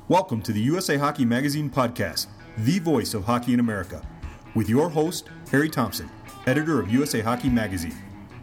Welcome to the USA Hockey Magazine podcast, the voice of hockey in America, with your host, Harry Thompson, editor of USA Hockey Magazine.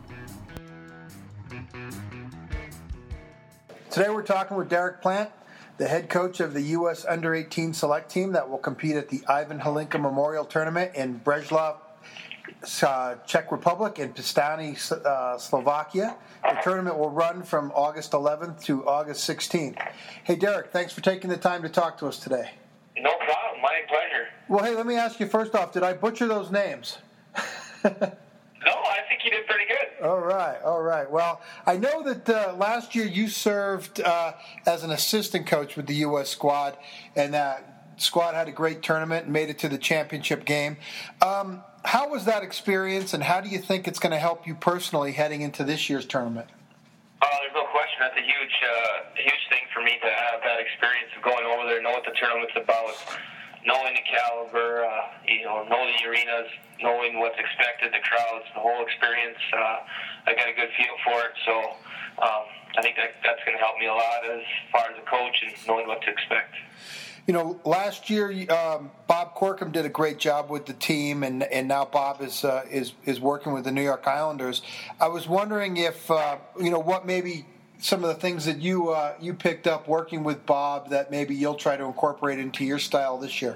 Today we're talking with Derek Plant, the head coach of the U.S. Under-18 select team that will compete at the Ivan Hlinka Memorial Tournament in Brezslav, Czech Republic, and Pišťany, Slovakia. The tournament will run from August 11th to August 16th. Hey, Derek, thanks for taking the time to talk to us today. No problem. My pleasure. Well, hey, let me ask you first off, did I butcher those names? No, I think you did pretty good. All right. Well, I know that last year you served as an assistant coach with the U.S. squad, and that squad had a great tournament and made it to the championship game. How was that experience, and how do you think it's going to help you personally heading into this year's tournament? There's no question. That's a huge thing for me to have that experience of going over there, know what the tournament's about, knowing the caliber, know the arenas, knowing what's expected, the crowds, the whole experience. I got a good feel for it, so I think that's going to help me a lot as far as a coach and knowing what to expect. You know, last year Bob Corkum did a great job with the team, and now Bob is working with the New York Islanders. I was wondering if what maybe some of the things that you picked up working with Bob that maybe you'll try to incorporate into your style this year.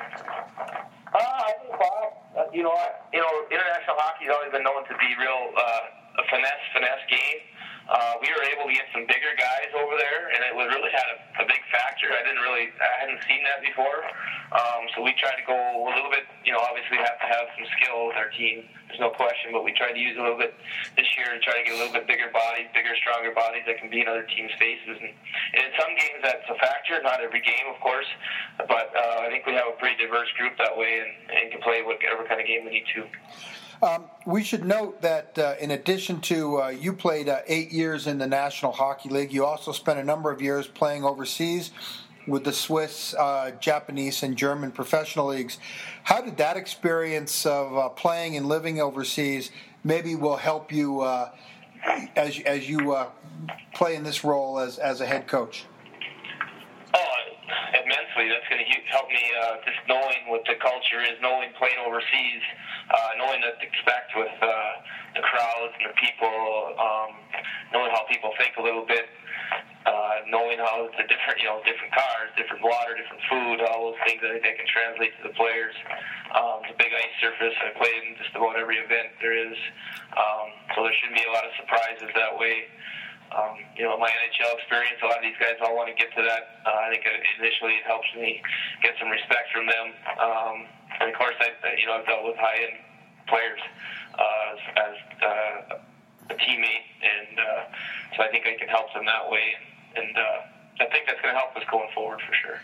I think Bob, international hockey's always been known to be real a finesse game. We were able to get some bigger guys over there, and it really had a big factor. I hadn't seen that before. So we tried to go a little bit, obviously we have to have some skill with our team. There's no question, but we tried to use a little bit this year to try to get a little bit bigger bodies, bigger, stronger bodies that can be in other teams' faces. And in some games that's a factor, not every game, of course, but I think we have a pretty diverse group that way and can play whatever kind of game we need to. We should note that in addition to you played 8 years in the National Hockey League, you also spent a number of years playing overseas with the Swiss, Japanese, and German professional leagues. How did that experience of playing and living overseas maybe will help you as you play in this role as a head coach? Immensely. That's going to help me just knowing what the culture is, knowing playing overseas, knowing what to expect with the crowds and the people, knowing how people think a little bit, knowing how the different cars, different water, different food, all those things that can translate to the players. The big ice surface, I played in just about every event there is, so there shouldn't be a lot of surprises that way. My NHL experience, a lot of these guys all want to get to that. I think initially it helps me get some respect from them. And of course, I've dealt with high-end players as a teammate, and so I think I can help them that way. And I think that's going to help us going forward for sure.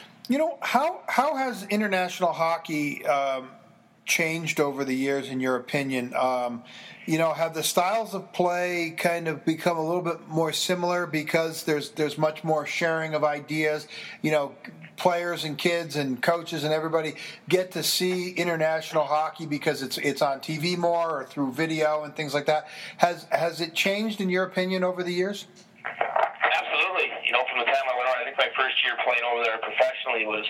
How has international hockey changed over the years, in your opinion? Have the styles of play kind of become a little bit more similar because there's much more sharing of ideas? Players and kids and coaches and everybody get to see international hockey because it's on TV more or through video and things like that. Has it changed, in your opinion, over the years? Absolutely. From the time I went on, I think my first year playing over there professionally was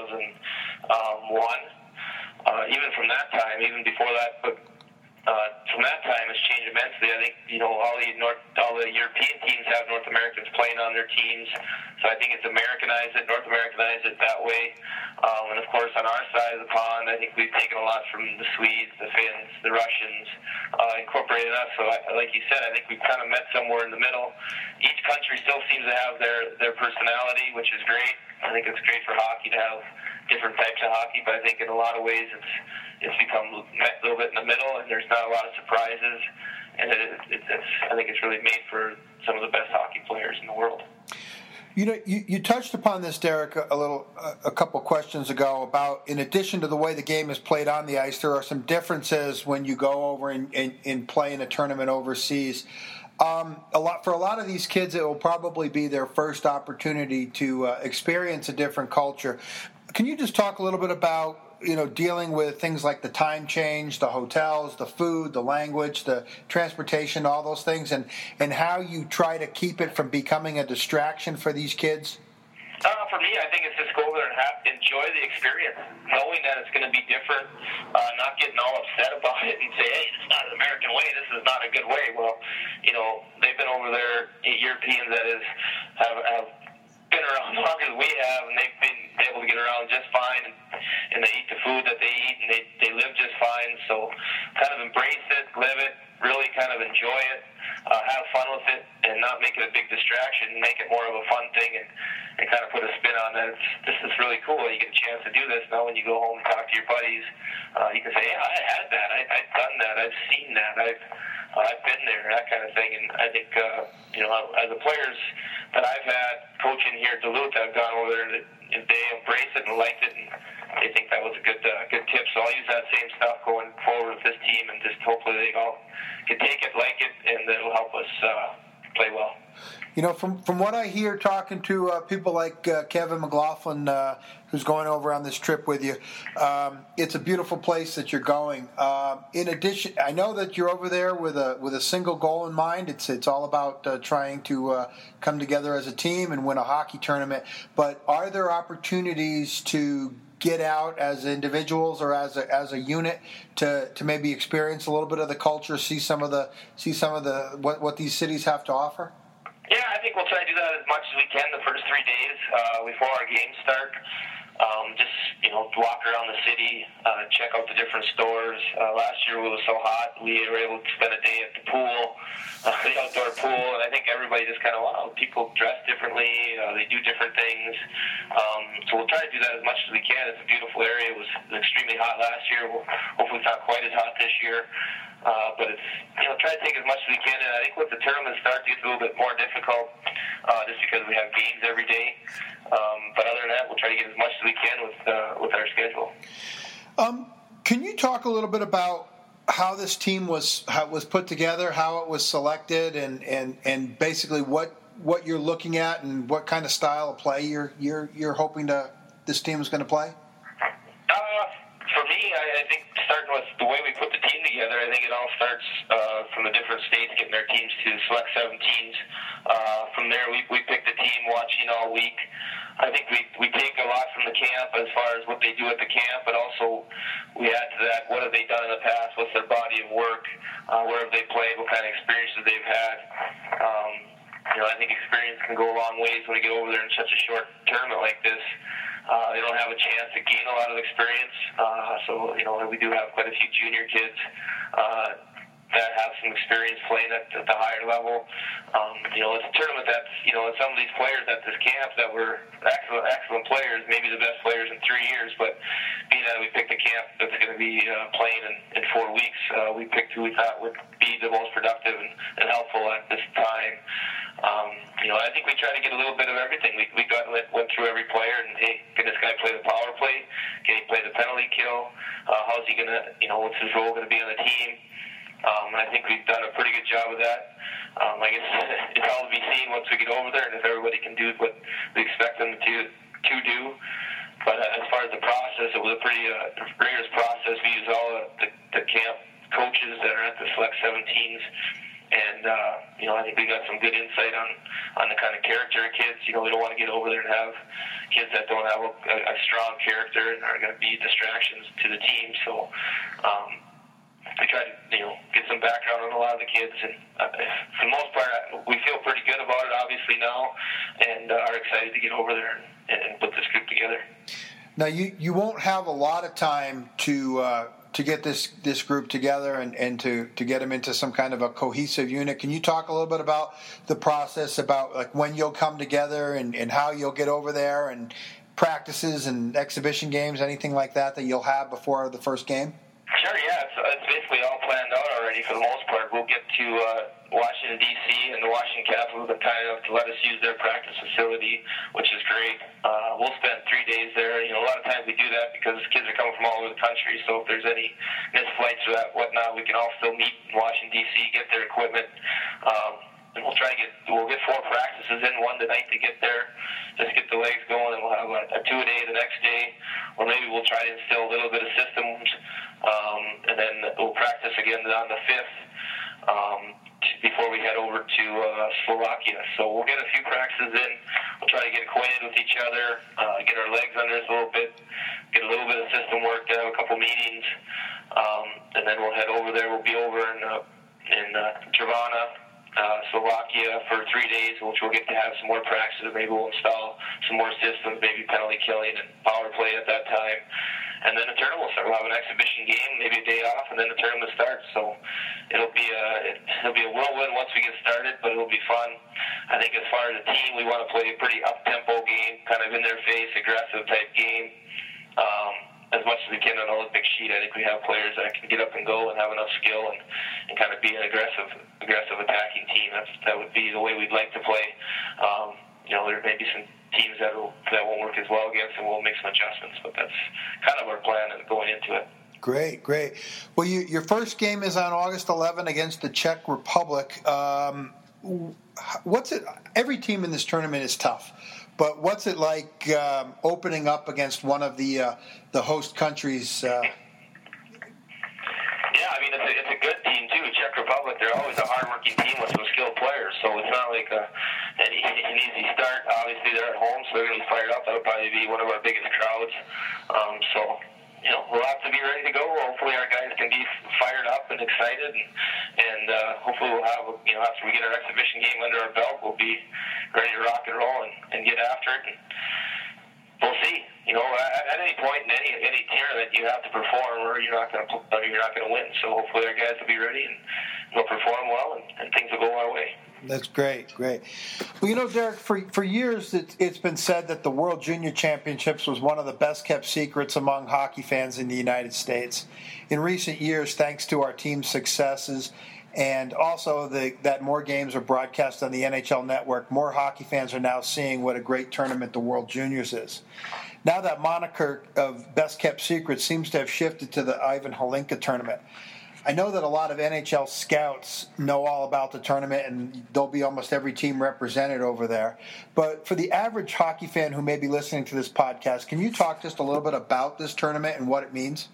2001. Even from that time, even before that, but from that time it's changed immensely. I think all the European teams have North Americans playing on their teams, so I think it's North Americanized it that way. And of course, on our side of the pond, I think we've taken a lot from the Swedes, the Finns, the Russians, incorporated us. So, like you said, I think we've kind of met somewhere in the middle. Each country still seems to have their personality, which is great. I think it's great for hockey to have different types of hockey, but I think in a lot of ways it's become a little bit in the middle, and there's not a lot of surprises, and I think it's really made for some of the best hockey players in the world. You touched upon this, Derek, a couple questions ago about, in addition to the way the game is played on the ice, there are some differences when you go over and play in a tournament overseas. For a lot of these kids, it will probably be their first opportunity to experience a different culture. Can you just talk a little bit about dealing with things like the time change, the hotels, the food, the language, the transportation, all those things, and how you try to keep it from becoming a distraction for these kids? For me, I think it's just go over there and enjoy the experience, knowing that it's going to be different, not getting all upset about it and say, hey, it's not an American way, this is not a good way. Well, they've been over there, Europeans that have been around longer than we have, and they've been able to get around just fine, and they eat the food that they eat, and they live just fine. So kind of embrace it, live it, really kind of enjoy it, have fun with it, and not make it a big distraction, make it more of a fun thing, and kind of put a spin on that. This is really cool. You get a chance to do this. Now when you go home and talk to your buddies, you can say, yeah, I had that. I've done that. I've seen that. I've been there, that kind of thing. And I think, as the players that I've had coaching here at Duluth, I've gone over there and they embraced it and liked it, and they think that was a good tip. So I'll use that same stuff going forward with this team, and just hopefully they all can take it, like it, and it'll help us play well. From what I hear talking to people like Kevin McLaughlin, who's going over on this trip with you, it's a beautiful place that you're going. In addition, I know that you're over there with a single goal in mind. It's all about trying to come together as a team and win a hockey tournament. But are there opportunities to get out as individuals or as a unit to maybe experience a little bit of the culture, see some of the what these cities have to offer? Yeah, I think we'll try to do that as much as we can the first 3 days before our games start. Just walk around the city, check out the different stores. Last year it was so hot, we were able to spend a day at the pool, the outdoor pool, and I think everybody just kind of, wow, people dress differently, they do different things. So we'll try to do that as much as we can. It's a beautiful area. It was extremely hot last year. Hopefully it's not quite as hot this year. But it's, try to take as much as we can. And I think with the tournament starts, it gets a little bit more difficult just because we have games every day. But other than that, we'll try to get as much as we can with our schedule. Can you talk a little bit about how this team was put together, how it was selected, and basically what you're looking at and what kind of style of play you're hoping this team is going to play? For me, I think starting with the way we put the team together, I think it all starts from the different states getting their teams to select 17s. From there, we pick the team, watching all week. I think we take a lot from the camp as far as what they do at the camp, but also we add to that, what have they done in the past, what's their body of work, where have they played, what kind of experiences they've had. I think experience can go a long ways when you get over there in such a short tournament like this. They don't have a chance to gain a lot of experience. So we do have quite a few junior kids that have some experience playing at the higher level. It's a tournament that's, some of these players at this camp that were excellent players, maybe the best players in 3 years, but being that we picked a camp that's going to be playing in 4 weeks, we picked who we thought would be the most productive and helpful at this time. I think we try to get a little bit of everything. We went through every player, and hey, can this guy play the power play? Can he play the penalty kill? How's he going to, what's his role going to be on the team? And I think we've done a pretty good job of that. I guess it's all to be seen once we get over there, and if everybody can do what we expect them to do. But as far as the process, it was a pretty rigorous process. We used all the camp coaches that are at the Select 17s. And, I think we got some good insight on the kind of character of kids. We don't want to get over there and have kids that don't have a strong character and are going to be distractions to the team. So we try to, get some background on a lot of the kids. And for the most part, we feel pretty good about it, obviously, now, and are excited to get over there and put this group together. Now, you won't have a lot of time to get this group together and to get them into some kind of a cohesive unit. Can you talk a little bit about the process, about like when you'll come together and how you'll get over there, and practices and exhibition games, anything like that you'll have before the first game? Sure, yeah. It's basically all planned out already for the most part. We'll get to Washington, D.C., and the Washington Capitals have been kind enough to let us use their practice facility, which is great. We'll spend 3 days there. A lot of times we do that because kids are coming from all over the country, so if there's any missed flights or whatnot, we can all still meet in Washington, D.C., get their equipment. And we'll get 4 practices in, one tonight to get there, just get the legs going, and we'll have a 2-a-day the next day, or maybe we'll try to instill a little bit of systems, and then we'll practice again on the 5th before we head over to Slovakia. So we'll get a few practices in we'll try to get acquainted with each other, get our legs under us a little bit, get a little bit of system work, have a couple meetings, and then we'll head over there. We'll be over in Trnava, Slovakia for 3 days, which we'll get to have some more practices. Maybe we'll install some more systems, maybe penalty killing and power play at that time. And then the tournament will start. We'll have an exhibition game, maybe a day off, and then the tournament starts. So it'll be a whirlwind once we get started, but it'll be fun. I think as far as a team, we want to play a pretty up-tempo game, kind of in their face, aggressive type game. As much as we can on the Olympic sheet, I think we have players that can get up and go and have enough skill and kind of be an aggressive attacking team. That would be the way we'd like to play. There may be some teams that won't work as well against, and we'll make some adjustments. But that's kind of our plan going into it. Great. Well, your first game is on August 11 against the Czech Republic. What's it? Every team in this tournament is tough. But what's it like opening up against one of the host countries? Yeah, I mean, it's a good team, too. Czech Republic, they're always a hard-working team with some skilled players, so it's not like an easy start. Obviously, they're at home, so they're going to be fired up. That'll probably be one of our biggest crowds. We'll have to be ready to go. Hopefully our guys can be fired up and excited, and hopefully we'll have, after we get our exhibition game under our belt, we'll be ready to rock and roll and get after it. And we'll see. At any point in any tournament, you have to perform, or you're not going to win. So hopefully our guys will be ready and we'll perform well, and things will go our way. That's great. Well, Derek, for years it's been said that the World Junior Championships was one of the best-kept secrets among hockey fans in the United States. In recent years, thanks to our team's successes and also that more games are broadcast on the NHL Network, more hockey fans are now seeing what a great tournament the World Juniors is. Now that moniker of best-kept secret seems to have shifted to the Ivan Hlinka tournament. I know that a lot of NHL scouts know all about the tournament, and there'll be almost every team represented over there. But for the average hockey fan who may be listening to this podcast, can you talk just a little bit about this tournament and what it means?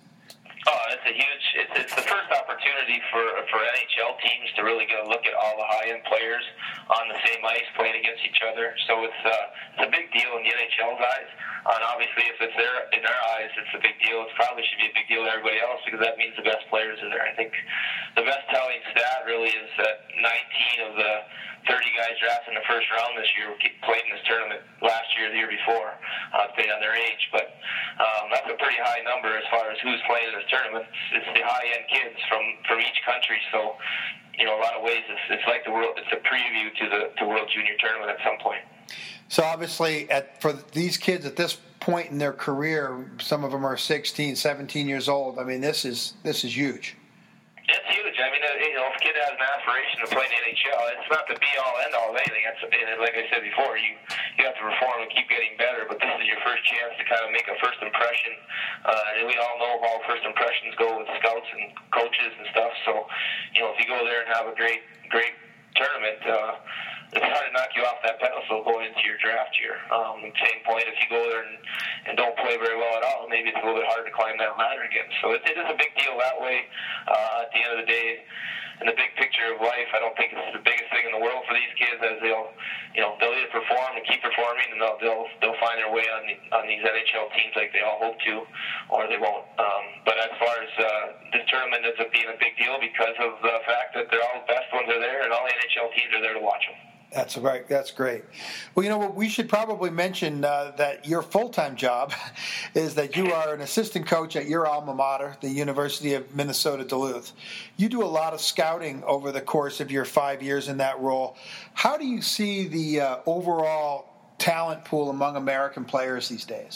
It's the first opportunity for NHL teams to really get a look at all the high-end players on the same ice playing against each other. So it's a big deal in the NHL's eyes. And obviously, if it's there in our eyes, it's a big deal. It probably should be a big deal to everybody else because that means the best players are there. I think the best telling stat really is that 19 of the 30 guys drafted in the first round this year played in this tournament last year, the year before, depending on their age. But that's a pretty high number as far as who's playing in this tournament. It's the high-end kids from each country. So, a lot of ways, it's like it's a preview to the World Junior Tournament at some point. So obviously, for these kids at this point in their career, some of them are 16, 17 years old. I mean, this is huge. It's huge. I mean, if a kid has an aspiration to play in the NHL, it's not the be-all, end-all of anything. Like I said before, you have to perform and keep getting better, but this is your first chance to kind of make a first impression. And we all know how first impressions go with scouts and coaches and stuff. So, if you go there and have a great tournament, it's hard to knock you off that pedestal going into your draft year. Same point, if you go there and don't play very well at all, maybe it's a little bit harder to climb that ladder again. So it is a big deal that way. At the end of the day, in the big picture of life, I don't think it's the biggest thing in the world for these kids, as they'll either perform and keep performing, and they'll find their way on these NHL teams like they all hope to, or they won't. But as far as this tournament ends up being a big deal because of the fact that all the best ones are there, and all the NHL teams are there to watch them. That's right. That's great. Well, we should probably mention that your full-time job is that you are an assistant coach at your alma mater, the University of Minnesota Duluth. You do a lot of scouting over the course of your 5 years in that role. How do you see the overall talent pool among American players these days?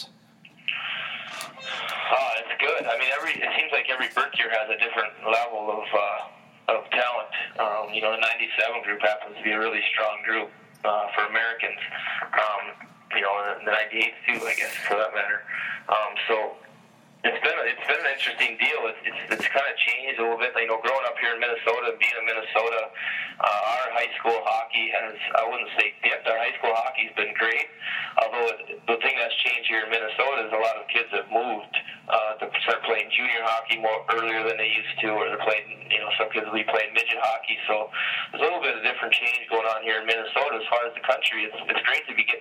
It's good. I mean, it seems like every birth year has a different level of talent. The 97 group happens to be a really strong group for Americans. And the 98 too, I guess, for that matter. So it's been an interesting deal. It's kind of changed a little bit. Growing up here in Minnesota, being in Minnesota, our high school hockey has, I wouldn't say dipped. Our high school hockey's been great. Although the thing that's changed here in Minnesota is a lot of kids have moved to start playing junior hockey more earlier than they used to, or they're playing, some kids will be playing midget hockey. So there's a little bit of different change going on here in Minnesota. As far as the country, it's great to be getting kids from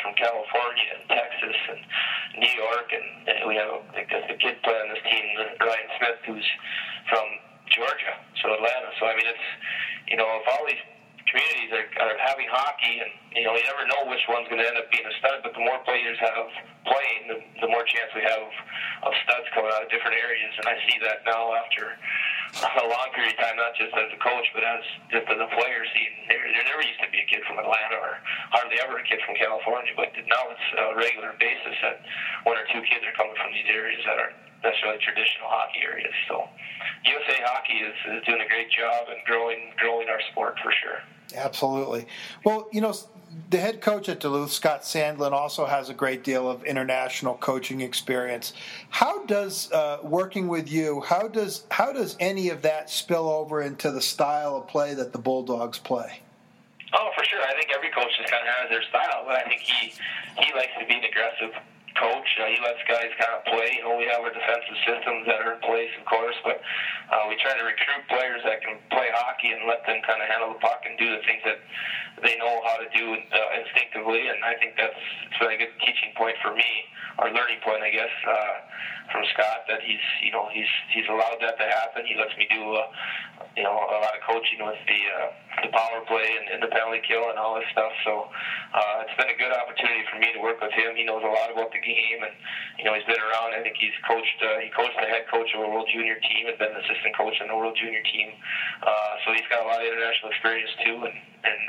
from California and Texas and New York, and we have a kid playing on this team, Ryan Smith, who's from Georgia, so Atlanta. So I mean, it's, if all these communities are having hockey, and you never know which one's going to end up being a stud, but the more players have playing, the more chance we have of studs coming out of different areas. And I see that now after a long period of time, not just as a coach, but as just as a player. There never used to be a kid from Atlanta, or hardly ever a kid from California, but now it's a regular basis that one or two kids are coming from these areas that aren't necessarily traditional hockey areas. So USA Hockey is doing a great job and growing our sport for sure. Absolutely. Well, the head coach at Duluth, Scott Sandlin, also has a great deal of international coaching experience. How does working with you, how does any of that spill over into the style of play that the Bulldogs play? Oh, for sure. I think every coach just kind of has their style, but I think he likes to be an aggressive coach. He lets guys kind of play. We have our defensive systems that are in place, of course, but we try to recruit players that can play hockey and let them kind of handle the puck and do the things that they know how to do instinctively. And I think it's been a good teaching point for me, or learning point, I guess, from Scott, that he's allowed that to happen. He lets me do a lot of coaching with the power play and the penalty kill and all this stuff. So it's been a good opportunity for me to work with him. He knows a lot about the game, and he's been around. I think he coached the head coach of a World Junior team, and been an assistant coach on the World Junior team. So he's got a lot of international experience too, and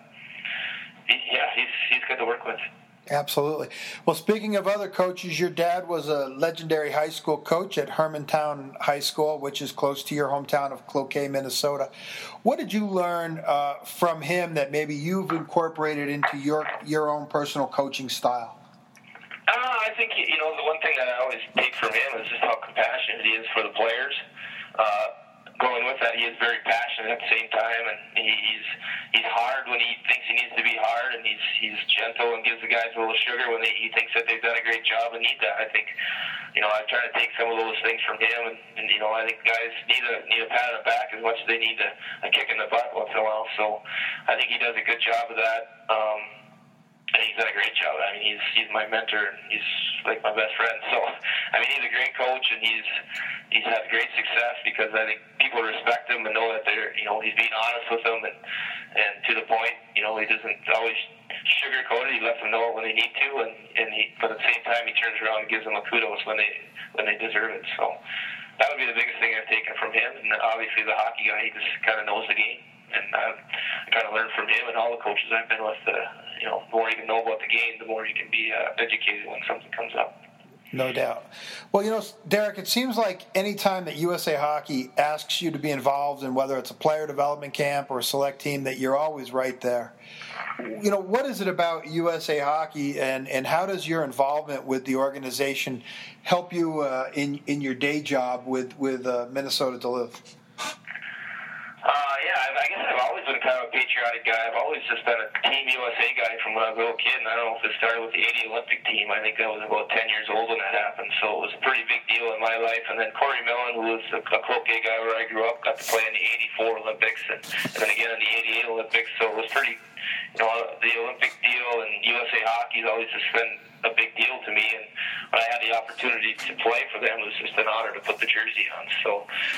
he's good to work with. Absolutely. Well, speaking of other coaches, your dad was a legendary high school coach at Hermantown High School, which is close to your hometown of Cloquet, Minnesota. What did you learn from him that maybe you've incorporated into your own personal coaching style? I think, the one thing that I always take from him is just how compassionate he is for the players. Going with that, he is very passionate at the same time, and he's hard when he thinks he needs to be hard, and he's gentle and gives the guys a little sugar when he thinks that they've done a great job and need that. I think, I try to take some of those things from him, and I think guys need a pat on the back as much as they need a kick in the butt once in a while. So I think he does a good job of that. And he's done a great job. I mean, he's my mentor, and he's like my best friend. So, I mean, he's a great coach, and he's had great success because I think people respect him and know that he's being honest with them, and to the point. He doesn't always sugarcoat it. He lets them know it when they need to, but at the same time, he turns around and gives them a kudos when they deserve it. So that would be the biggest thing I've taken from him. And obviously, the hockey guy, he just kind of knows the game. And I kind of learned from him and all the coaches I've been with. The more you can know about the game, the more you can be educated when something comes up. No doubt. Well, Derek, it seems like any time that USA Hockey asks you to be involved in whether it's a player development camp or a select team, that you're always right there. What is it about USA Hockey, and how does your involvement with the organization help you in your day job with Minnesota Duluth? I guess I've always been kind of a patriotic guy. I've always just been a Team USA guy from when I was a little kid, and I don't know if it started with the 80 Olympic team. I think I was about 10 years old when that happened, so it was a pretty big deal in my life. And then Corey Millen, who was a Cloquet guy where I grew up, got to play in the 84 Olympics, and then again in the 88 Olympics, so it was pretty, the Olympic deal and USA Hockey has always just been a big deal to me, and when I had the opportunity to play for them, it was just an honor to put the jersey on. So,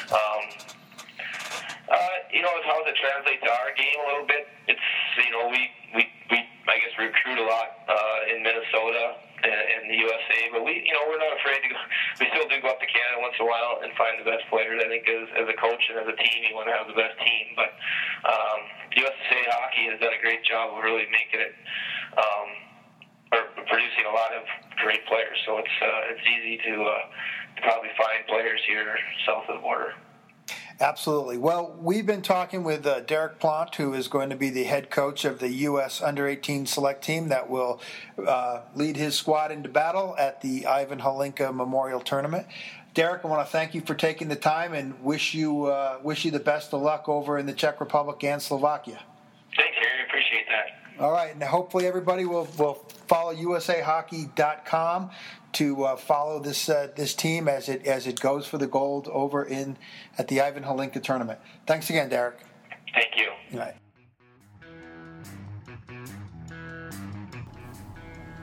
how does it translate to our game a little bit? It's, we I guess recruit a lot in Minnesota and the USA, but we're not afraid to go. We still do go up to Canada once in a while and find the best players. I think as a coach and as a team, you want to have the best team, but USA Hockey has done a great job of really making it, or producing a lot of great players. So it's easy to probably find players here south of the border. Absolutely. Well, we've been talking with Derek Plant, who is going to be the head coach of the U.S. Under-18 select team that will lead his squad into battle at the Ivan Hlinka Memorial Tournament. Derek, I want to thank you for taking the time and wish you the best of luck over in the Czech Republic and Slovakia. Thanks, Harry. Appreciate that. All right, and hopefully everybody will follow USAHockey.com to follow this team as it goes for the gold over at the Ivan Hlinka tournament. Thanks again, Derek. Thank you. All right.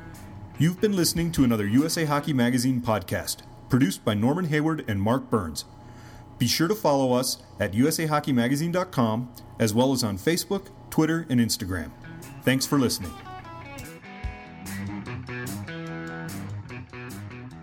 You've been listening to another USA Hockey Magazine podcast, produced by Norman Hayward and Mark Burns. Be sure to follow us at usahockeymagazine.com, as well as on Facebook, Twitter, and Instagram. Thanks for listening.